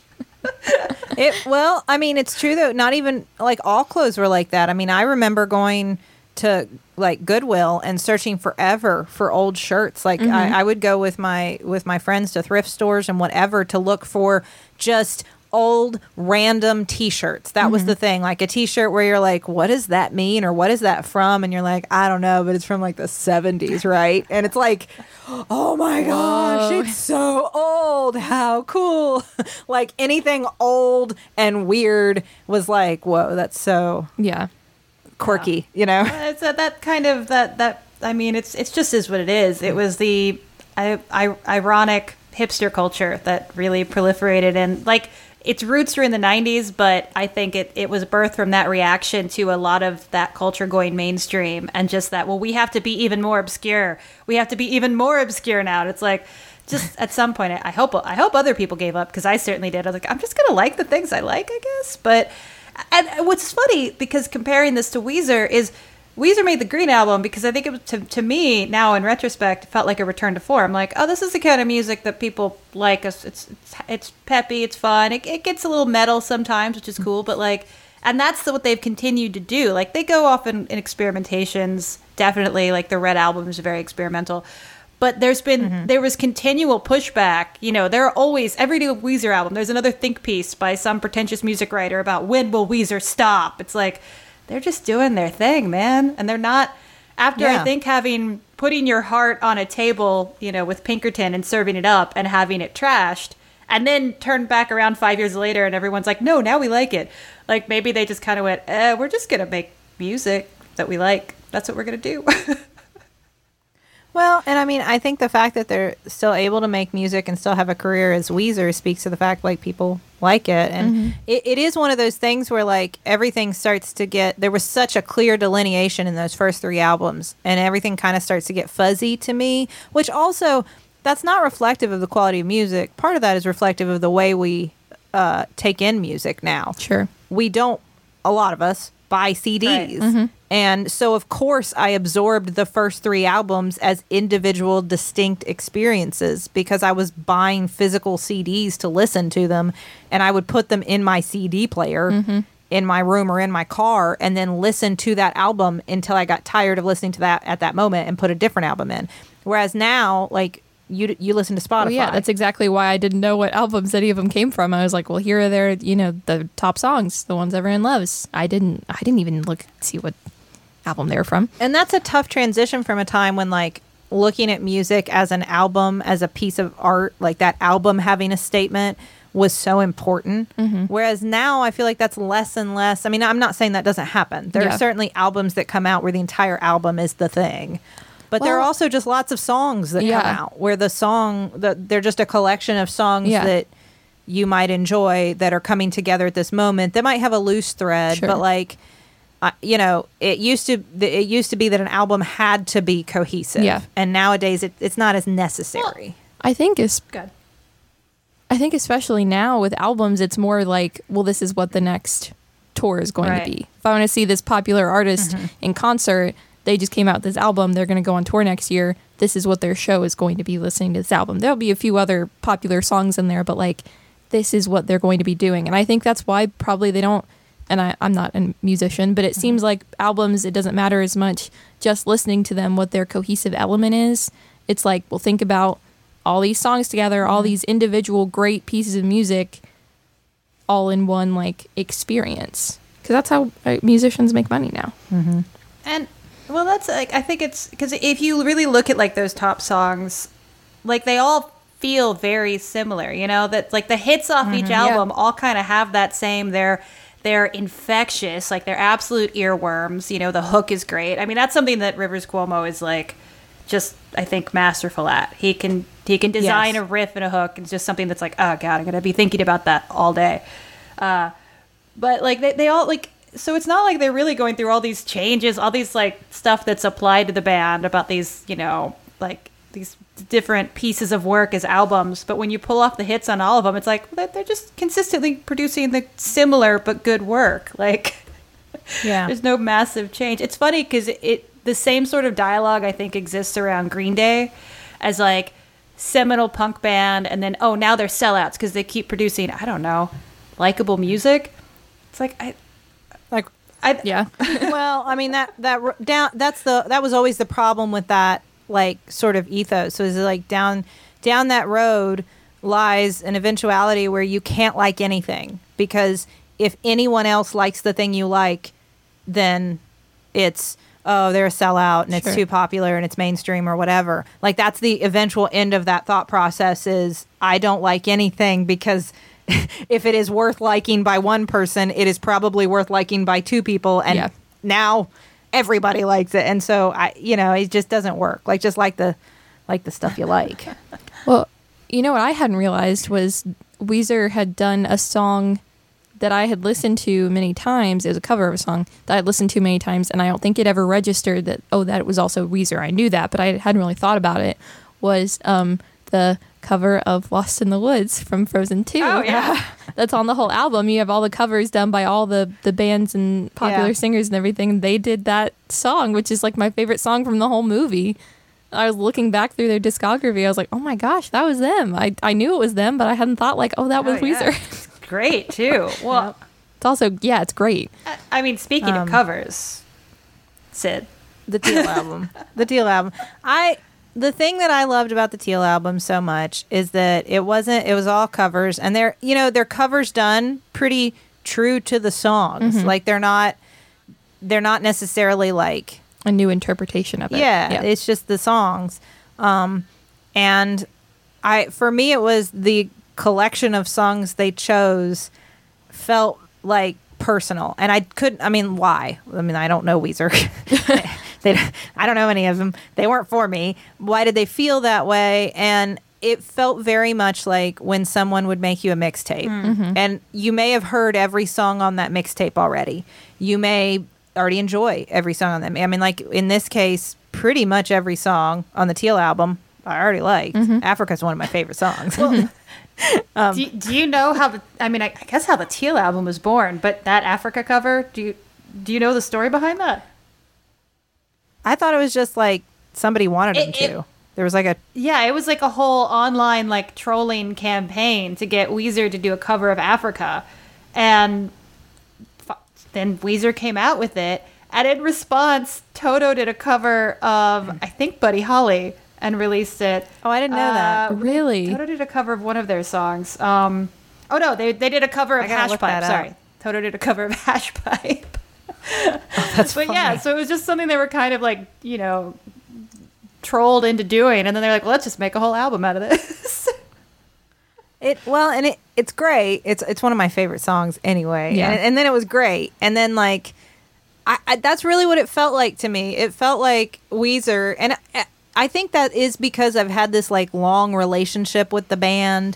Well, I mean, it's true though. Not even like all clothes were like that. I mean, I remember going to like Goodwill and searching forever for old shirts. Like I would go with my friends to thrift stores and whatever to look for just old random t-shirts. That was the thing. Like a t-shirt where you're like, what does that mean? Or what is that from? And you're like, I don't know, but it's from like the 70s, right? And it's like, oh my gosh, it's so old. How cool. Like anything old and weird was like, whoa, that's so quirky, you know? It's that kind of that I mean, it's just is what it is. It was the ironic hipster culture that really proliferated, and like its roots are in the 90s, but I think it was birthed from that reaction to a lot of that culture going mainstream, and just that, well, we have to be even more obscure. We have to be even more obscure now. And it's like, just at some point, I hope other people gave up, because I certainly did. I was like, I'm just going to like the things I like, I guess. And what's funny, because comparing this to Weezer, is Weezer made the Green Album because I think it was, to me, now in retrospect, it felt like a return to form. Like, oh, this is the kind of music that people like. It's peppy, it's fun. It gets a little metal sometimes, which is cool, but like, and that's what they've continued to do. Like, they go off in experimentations, definitely. Like, the Red Album is very experimental. But there was continual pushback. You know, there are always, every new Weezer album, there's another think piece by some pretentious music writer about when will Weezer stop. It's like, they're just doing their thing, man. And they're not, after I think putting your heart on a table, you know, with Pinkerton and serving it up and having it trashed, and then turned back around 5 years later and everyone's like, no, now we like it. Like, maybe they just kind of went, we're just going to make music that we like. That's what we're going to do. Well, and I mean, I think the fact that they're still able to make music and still have a career as Weezer speaks to the fact, like, people like it. And it is one of those things where, like, everything starts to get, there was such a clear delineation in those first 3 albums, and everything kind of starts to get fuzzy to me, which also, that's not reflective of the quality of music. Part of that is reflective of the way we take in music now. Sure. We don't, a lot of us, buy CDs. Right. And so, of course, I absorbed the first 3 albums as individual, distinct experiences because I was buying physical CDs to listen to them, and I would put them in my CD player in my room or in my car and then listen to that album until I got tired of listening to that at that moment and put a different album in. Whereas now, like, you listen to Spotify. Well, yeah, that's exactly why I didn't know what albums any of them came from. I was like, well, here are their, you know, the top songs, the ones everyone loves. I didn't even see what album they were from. And that's a tough transition from a time when, like, looking at music as an album, as a piece of art, like that album having a statement was so important. Whereas now I feel like that's less and less. I mean, I'm not saying that doesn't happen. There are certainly albums that come out where the entire album is the thing. But there are also just lots of songs that come out where they're just a collection of songs that you might enjoy that are coming together at this moment. They might have a loose thread, but like, you know, it used to be that an album had to be cohesive, and nowadays it's not as necessary. Well, I think it's good. I think especially now with albums, it's more like, well, this is what the next tour is going to be. If I want to see this popular artist in concert, they just came out with this album, they're going to go on tour next year. This is what their show is going to be listening to this album. There'll be a few other popular songs in there, but like, this is what they're going to be doing. And I think that's why probably they don't, and I'm not a musician, but it seems like albums, it doesn't matter as much just listening to them, what their cohesive element is. It's like, well, think about all these songs together, all these individual great pieces of music, all in one like experience. Because that's how musicians make money now. And well, that's like, I think it's because if you really look at like those top songs, like they all feel very similar, you know, that like the hits off each album all kind of have that same, they're infectious, like they're absolute earworms, you know, the hook is great. I mean, that's something that Rivers Cuomo is like just, I think, masterful at. He can design a riff and a hook. It's just something that's like, oh god, I'm gonna be thinking about that all day. But like they all like, so it's not like they're really going through all these changes, all these like stuff that's applied to the band about these, you know, like these different pieces of work as albums. But when you pull off the hits on all of them, it's like they're just consistently producing the similar but good work. Like, there's no massive change. It's funny because the same sort of dialogue I think exists around Green Day as like seminal punk band, and then now they're sellouts because they keep producing, I don't know, likable music. It's like well, I mean that was always the problem with that like sort of ethos. So it's like down that road lies an eventuality where you can't like anything, because if anyone else likes the thing you like, then it's they're a sellout and it's too popular and it's mainstream or whatever. Like that's the eventual end of that thought process is I don't like anything because if it is worth liking by one person, it is probably worth liking by 2 people, and now everybody likes it, and so it just doesn't work. Like just like the stuff you like. Well, you know what I hadn't realized was Weezer had done a song that I had listened to many times. It was a cover of a song that I'd listened to many times, and I don't think it ever registered that it was also Weezer. I knew that, but I hadn't really thought about it. Was the cover of Lost in the Woods from Frozen 2. Oh, yeah. That's on the whole album. You have all the covers done by all the bands and popular Yeah. singers and everything. They did that song, which is like my favorite song from the whole movie. I was looking back through their discography. I was like, oh my gosh, that was them. I knew it was them, but I hadn't thought like, oh, that was Oh, yeah. Weezer. Great, too. Well, It's also, yeah, it's great. I mean, speaking of covers, Sid. The Teal album. The Teal album. The thing that I loved about the Teal album so much is that it was all covers, and they're covers done pretty true to the songs. Mm-hmm. Like they're not necessarily like, A new interpretation of it. yeah, it's just the songs. And for me it was the collection of songs they chose felt like personal, and why? I don't know Weezer. I don't know any of them. They weren't for me. Why did they feel that way? And it felt very much like when someone would make you a mixtape. And you may have heard every song on that mixtape already. You may already enjoy every song on them. I mean, like in this case, pretty much every song on the Teal album I already liked. Africa's one of my favorite songs. Do you know how I guess how the Teal album was born, but that Africa cover, do you know the story behind that? I thought it was just like somebody wanted him to. There was like it was like a whole online like trolling campaign to get Weezer to do a cover of Africa, and then Weezer came out with it, and in response, Toto did a cover of I think Buddy Holly and released it. Oh, I didn't know that. Really? Toto did a cover of one of their songs. Oh no, they did a cover of I gotta Hash look Pipe. that Sorry, up. Toto did a cover of Hash Pipe. That's But funny. yeah, so it was just something they were kind of like, trolled into doing, and then they're like, well, let's just make a whole album out of this. It's great. It's one of my favorite songs anyway. Yeah. And then it was great. And then like, I that's really what it felt like to me. It felt like Weezer, and I think that is because I've had this like long relationship with the band.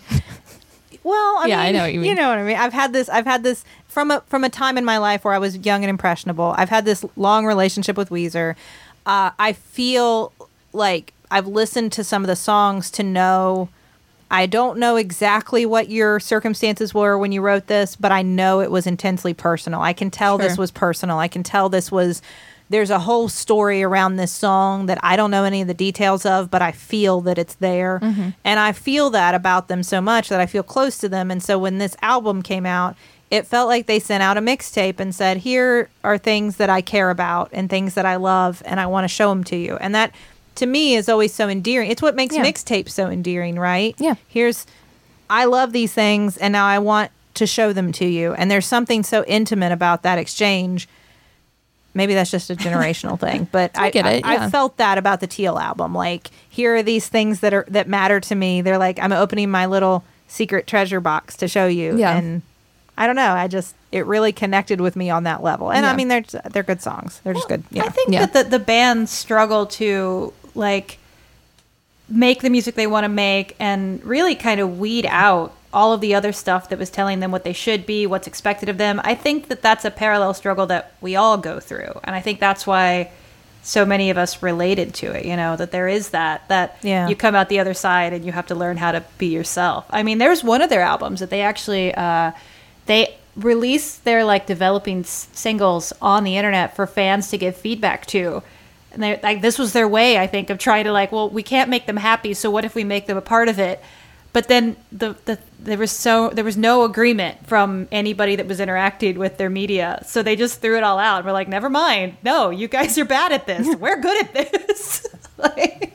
Well, I know what you mean. You know what I mean. I've had this from a time in my life where I was young and impressionable. I've had this long relationship with Weezer. I feel like I've listened to some of the songs to know. I don't know exactly what your circumstances were when you wrote this, but I know it was intensely personal. I can tell this Sure. was personal. I can tell there's a whole story around this song that I don't know any of the details of, but I feel that it's there. And I feel that about them so much that I feel close to them. And so when this album came out, it felt like they sent out a mixtape and said, here are things that I care about and things that I love, and I want to show them to you. And that, to me, is always so endearing. It's what makes Yeah. mixtapes so endearing, right? Yeah. I love these things, and now I want to show them to you. And there's something so intimate about that exchange. Maybe that's just a generational thing, but I get it, yeah. I felt that about the Teal album. Like, here are these things that matter to me. They're like, I'm opening my little secret treasure box to show you. Yeah. And I don't know. It really connected with me on that level. And Yeah. I mean, they're good songs. They're just good. Yeah. I think Yeah. that the band struggle to like make the music they want to make and really kind of weed out all of the other stuff that was telling them what they should be, what's expected of them. I think that that's a parallel struggle that we all go through. And I think that's why so many of us related to it, that there is that Yeah. you come out the other side and you have to learn how to be yourself. I mean, there's one of their albums that they actually, they release their like developing singles on the internet for fans to give feedback to. And they like this was their way, I think, of trying to like, well, we can't make them happy, so what if we make them a part of it? But then there was no agreement from anybody that was interacting with their media, so they just threw it all out. We're like, never mind. No, you guys are bad at this. We're good at this. Like,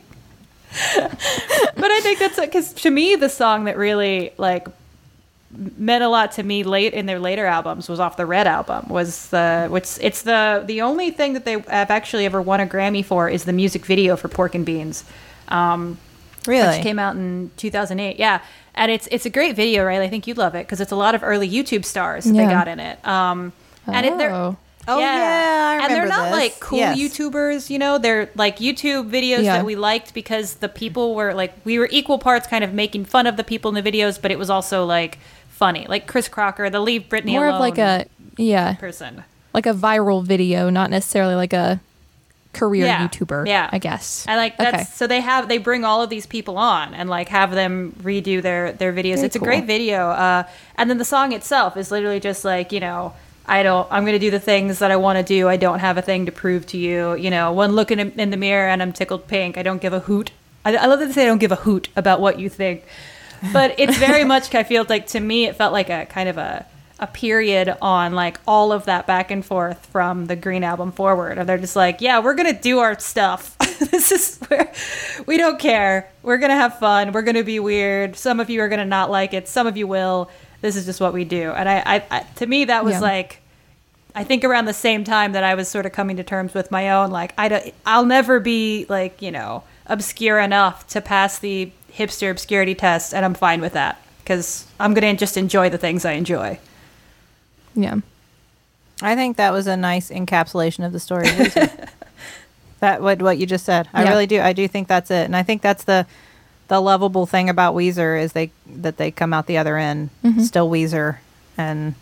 but I think that's because to me, the song that really like meant a lot to me late in their later albums was off the Red album. It's the only thing that they have actually ever won a Grammy for is the music video for Pork and Beans. Really? Which came out in 2008. Yeah. And it's a great video, right? I think you'd love it because it's a lot of early YouTube stars that they Yeah. got in it. And they're Oh, yeah, I and they're remember not this. like cool Yes. YouTubers, they're like YouTube videos Yeah. that we liked because the people were like, we were equal parts kind of making fun of the people in the videos, but it was also like funny. Like Chris Crocker, the Leave Britney More Alone of like a person. like a viral video, not necessarily like a career Yeah. YouTuber. Yeah. I guess. And like that's Okay. so they bring all of these people on and like have them redo their videos. Very It's cool. a great video. And then the song itself is literally just like, I'm going to do the things that I want to do. I don't have a thing to prove to you. One look in the mirror and I'm tickled pink. I don't give a hoot. I love that they say I don't give a hoot about what you think. But it's very much, I feel like, to me, it felt like a kind of a period on like all of that back and forth from the Green album forward. And they're just like, yeah, we're going to do our stuff. This is where we don't care. We're going to have fun. We're going to be weird. Some of you are going to not like it. Some of you will. This is just what we do. And I to me, that was Yeah. like, I think around the same time that I was sort of coming to terms with my own, like, I'll never be like, obscure enough to pass the hipster obscurity test. And I'm fine with that because I'm going to just enjoy the things I enjoy. Yeah. I think that was a nice encapsulation of the story of Weezer. What you just said. I Yeah. really do. I do think that's it. And I think that's the lovable thing about Weezer is that they come out the other end still Weezer, and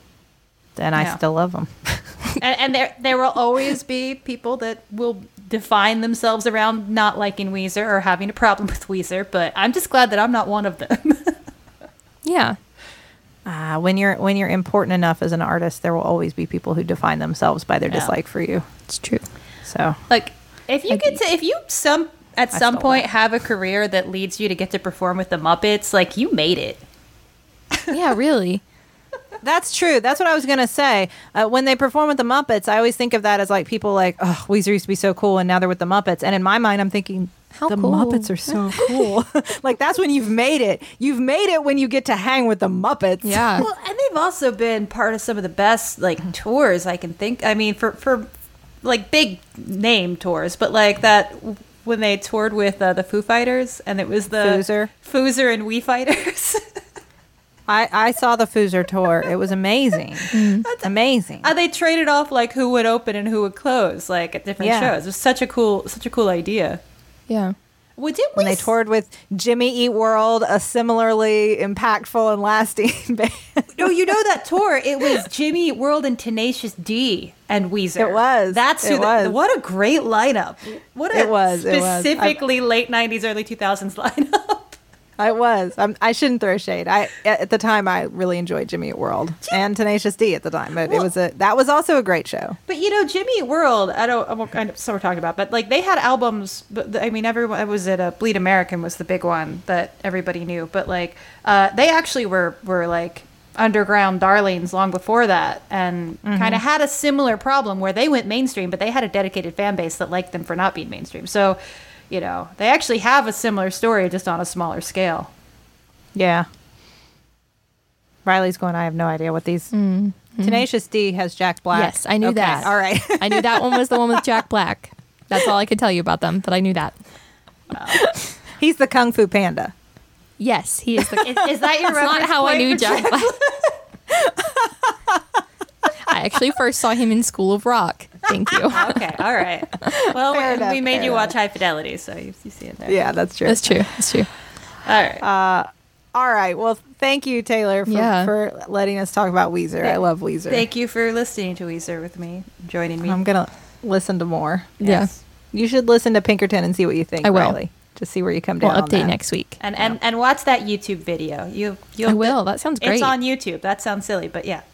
I Yeah. still love them. And there will always be people that will define themselves around not liking Weezer or having a problem with Weezer, but I'm just glad that I'm not one of them. Yeah. When you're important enough as an artist, there will always be people who define themselves by their Yeah. dislike for you. It's true. So Like if you Agreed. at some stole point that. have a career that leads you to get to perform with the Muppets, like you made it. Yeah, really. that's true. That's what I was gonna say. When they perform with the Muppets, I always think of that as like people like, oh, Weezer used to be so cool, and now they're with the Muppets. And in my mind, I'm thinking, How the cool. Muppets are so cool. Like that's when you've made it. You've made it when you get to hang with the Muppets. Yeah. Well, and they've also been part of some of the best like tours I can think. I mean, for like big name tours, but like that when they toured with the Foo Fighters, and it was the Foozer and Wee Fighters. I saw the Foozer tour. It was amazing. Amazing. They traded off like who would open and who would close, like at different Yeah. shows. It was such a cool idea. Yeah. Well, did When they toured with Jimmy Eat World, a similarly impactful and lasting band. No, you know that tour. It was Jimmy Eat World and Tenacious D and Weezer. It was. That's who. It was. What a great lineup. What a It was. specifically late '90s, early 2000s lineup. I was. I shouldn't throw shade. At the time I really enjoyed Jimmy Eat World and Tenacious D at the time, but that was also a great show. But Jimmy Eat World, I so we're talking about, but like they had albums. But I mean, everyone it was at Bleed American was the big one that everybody knew. But like, they actually were like underground darlings long before that, and kind of had a similar problem where they went mainstream, but they had a dedicated fan base that liked them for not being mainstream. So, they actually have a similar story, just on a smaller scale. Yeah. Riley's going, I have no idea what these... Tenacious D has Jack Black. Yes, I knew Okay, that. All right. I knew that one was the one with Jack Black. That's all I could tell you about them, but I knew that. He's the Kung Fu Panda. Yes, he is the. Is that your That's not reference how I point knew for Jack Black. I actually first saw him in School of Rock. Thank you. Okay, all right. Well, Fair enough, we made fair you enough. watch High Fidelity, so you see it there. Yeah, that's true. That's true. That's true. All right. All right. Well, thank you, Taylor, for letting us talk about Weezer. I love Weezer. Thank you for listening to Weezer with me, joining me. I'm going to listen to more. Yes. You should listen to Pinkerton and see what you think, I will. Riley. Just see where you come down We'll on update that. next week. And watch that YouTube video. You'll I will. That sounds great. It's on YouTube. That sounds silly, but yeah.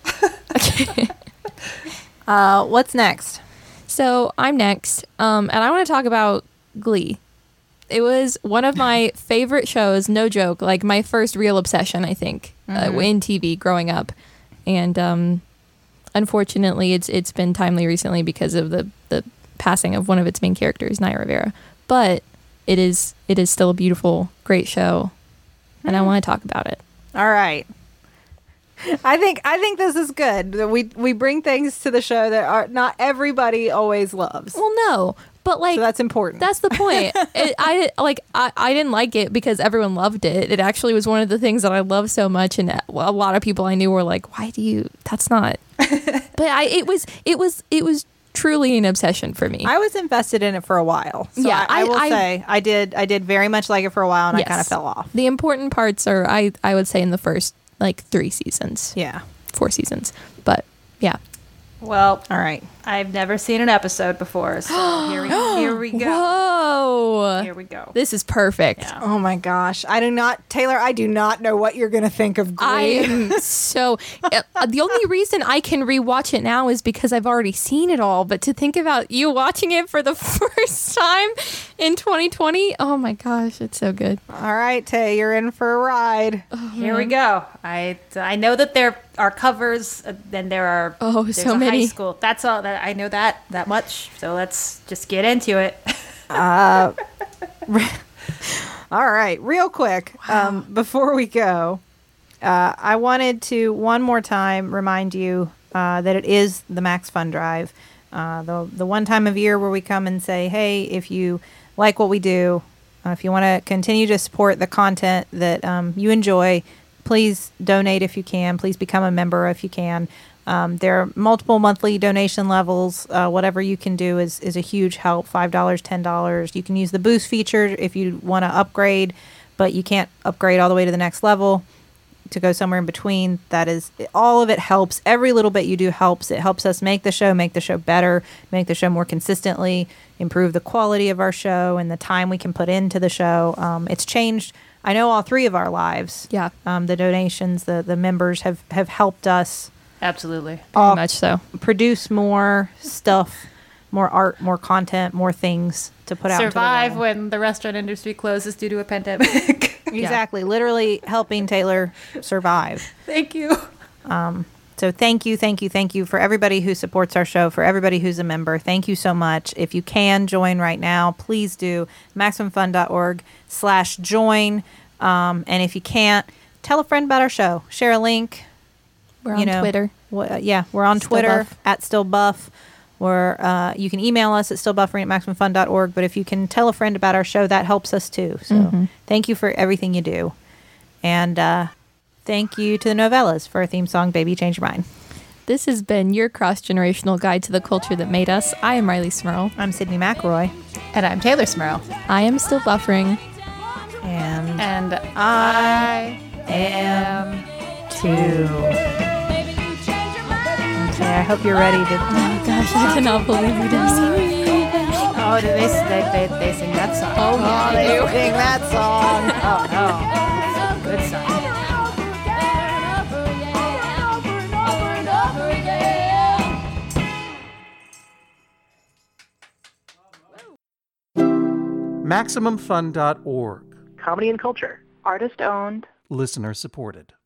What's next? So I'm next, and I want to talk about Glee. It was one of my favorite shows, no joke, like my first real obsession, I think, in TV growing up. And unfortunately, it's been timely recently because of the passing of one of its main characters, Naya Rivera. But it is still a beautiful, great show, and I want to talk about it. All right. I think this is good. We bring things to the show that are not everybody always loves. Well, no, but like So that's important. That's the point. I didn't like it because everyone loved it. It actually was one of the things that I love so much, and a lot of people I knew were like, "Why do you? That's not." But it was truly an obsession for me. I was invested in it for a while. So Yeah, I will say I did very much like it for a while, and Yes. I kind of fell off. The important parts are I would say in the first like 3 seasons, Yeah. 4 seasons, but yeah. Well, All right. I've never seen an episode before, so here we go. Whoa. Here we go. This is perfect. Yeah. Oh my gosh. Taylor, I do not know what you're going to think of I Glee. am so. The only reason I can rewatch it now is because I've already seen it all. But to think about you watching it for the first time in 2020, oh my gosh, it's so good. All right, Tay, you're in for a ride. Here we go. I know that there are covers, then there are there's so a many. high school. That's all that I know that much. So let's just get into it. All right, real quick, before we go, I wanted to one more time remind you that it is the Max Fun Drive, the one time of year where we come and say, hey, if you like what we do, if you want to continue to support the content that you enjoy, please donate if you can. Please become a member if you can. There are multiple monthly donation levels. Whatever you can do is a huge help. $5, $10. You can use the boost feature if you want to upgrade, but you can't upgrade all the way to the next level to go somewhere in between. That is, all of it helps. Every little bit you do helps. It helps us make the show better, make the show more consistently, improve the quality of our show and the time we can put into the show. It's changed, I know, all three of our lives. Yeah. The donations, the members have helped us Absolutely. Very much so. produce more stuff, more art, more content, more things to put out into the Survive world. when the restaurant industry closes due to a pandemic. Exactly. Literally helping Taylor survive. Thank you. So thank you for everybody who supports our show, for everybody who's a member. Thank you so much. If you can join right now, please do. MaximumFun.org/join. And if you can't, tell a friend about our show. Share a link. We're on Twitter. We're on Still Twitter Buff. @StillBuff. Or you can email us at stillbuffering@MaximumFun.org. But if you can tell a friend about our show, that helps us too. So thank you for everything you do. And thank you to the Novellas for our theme song, Baby Change Your Mind. This has been your cross-generational guide to the culture that made us. I am Riley Smurl. I'm Sydney McElroy. And I'm Taylor Smurl. I am still buffering. And I am too. Okay, I hope you're ready to... Oh gosh, I cannot believe we didn't see Oh, do they sing that song? Oh yeah, they do. sing that song. Oh, no. Good song. MaximumFun.org. Comedy and culture. Artist owned. Listener supported.